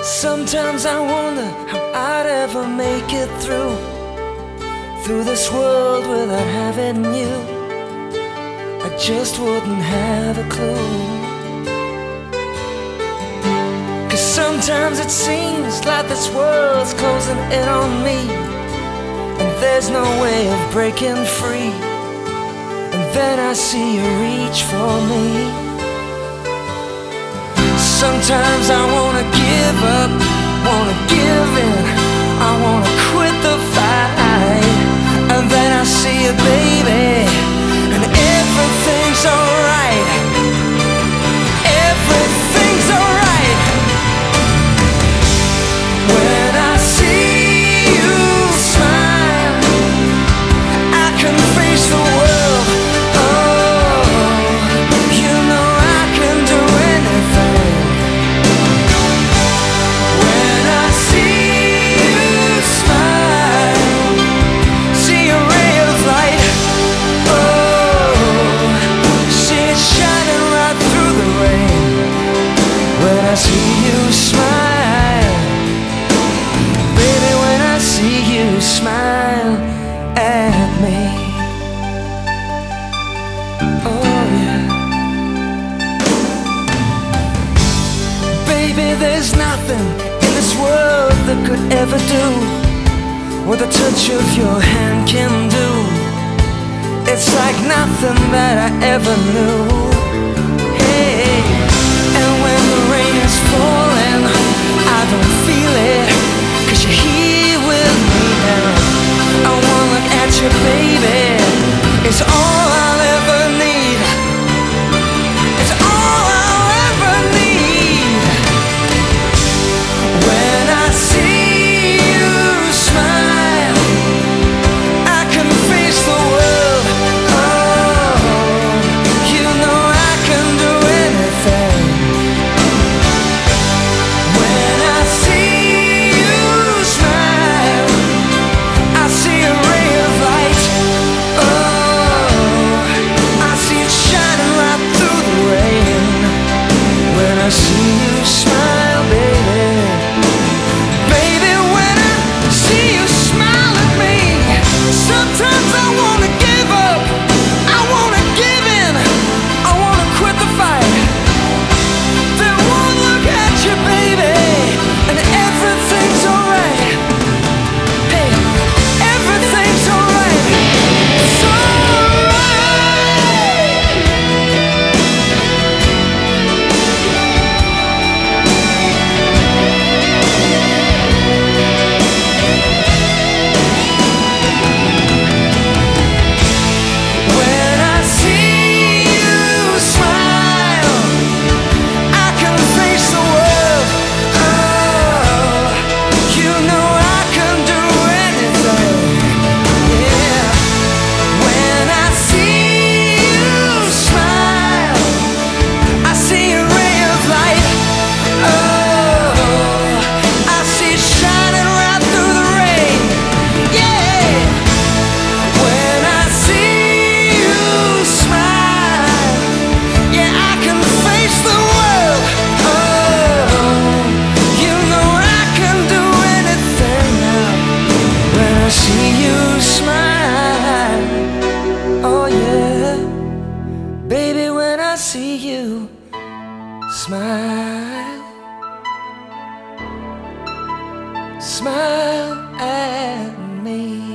Sometimes I wonder how I'd ever make it through this world without having you. I just wouldn't have a clue. 'Cause sometimes it seems like this world's closing in on me, and there's no way of breaking free. And then I see you reach for me. Sometimes I wanna give up, wanna give in, I wanna quit the fight. And then I see you, baby, and everything's alright. Everything's alright. When I see you smile, I can face the world. Oh, you know I can do anything. When I see you smile, see a ray of light. Oh, see it shining right through the rain. When I see you smile, baby, when I see you smile at me. Oh yeah. Baby, there's nothing in this world that could ever do what the touch of your hand can do. It's like nothing that I ever knew. Hey, and when the rain is falling, I don't feel it, 'cause you're here with me now. I wanna look at you, baby, it's all I'll ever need. It's all I'll ever need. When I see you smile, I can face the world. Oh, you know I can do anything. When I see you smile, I see a ray of light. Oh, I see it shining right through the rain. When I see you smile, baby, baby, when I see you smile at me, sometimes I wanna give up, I wanna give in, I wanna quit the fight. Then one look at you, baby, and everything's alright. Hey, everything's alright. It's alright. When I see you smile, I can face the world. Oh, you know I can do anything. Yeah. When I see you smile, I see a ray of light. Oh, I see it shining right through the rain. Yeah. When I see you smile, yeah, I can face the world. Oh, you know I can do anything now. When I see you smile, oh yeah, baby, when I see you smile, smile at me.